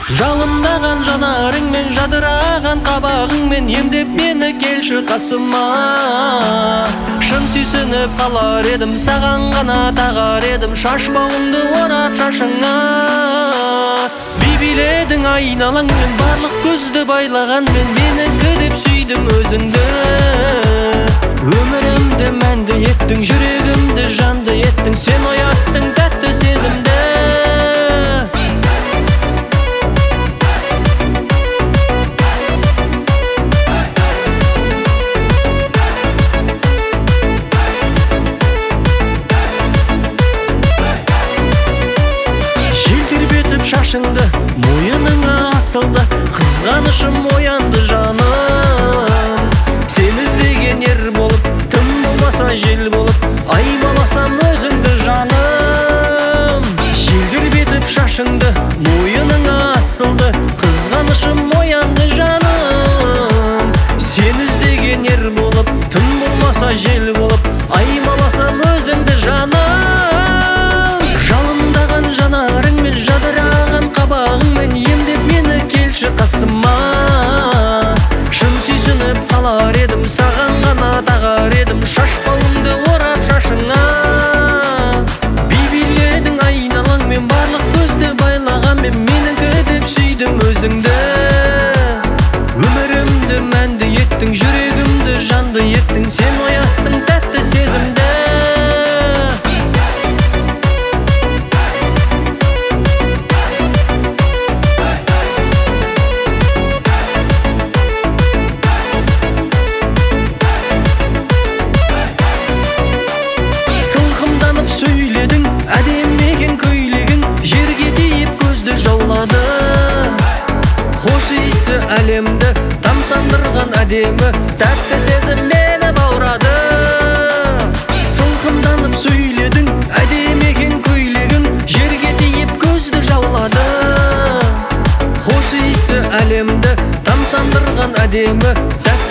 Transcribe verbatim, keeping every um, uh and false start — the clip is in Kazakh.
Жалындаған жанарыңмен, жадыраған қабағыңмен емдеп мені келші қасыма. Шын сүйсініп қалар едім, саған ғана тағар едім шашбауыңды орап шашыңа. Би биледің айналаңмен, барлық көзді байлағанмен менікі деп сүйдім өзіңді. Өмірімді мәнді еттің, жүрегімді жанды еттің, сен ояттың тәтті сезімді. Шашыңды мойыныңа асылды, қызғанышым оянды жаным. Сен іздеген ер болып, тым болмаса жел болып, аймаласам өзіңді жаным. Желдірбетіп шашыңды мойыныңа асылды, қызғанышым оянды жаным. Сен іздеген ер болып, тым болмаса жел болып, аймаласам өзіңді жаным. Жалындаған жанарыңмен, жадыраған қабағыңмен емдеп мені келші қасыма. Шын сүйсініп қалар едім, саған ғана тағар едім шашбауыңды орап шашыңа. Би биледің айналаңмен, барлық көзді байлағанмен менікі деп сүйдім өзіңді. Өмірімді мәнді еттің, жүрегімді жанды еттің, сен ояттың тәтті сезімді. Сылқымданып сөйледің, әдемі екен көйлегің, жерге тиіп көзді жаулады. Хош иісі әлемді тамсандырған әдемі, тәтті сезім мені баурады. Сылқымданып сөйледің, әдемі екен көйлегің, жерге тиіп көзді жаулады. Хош иісі әлемді тамсандырған әдемі, тәтті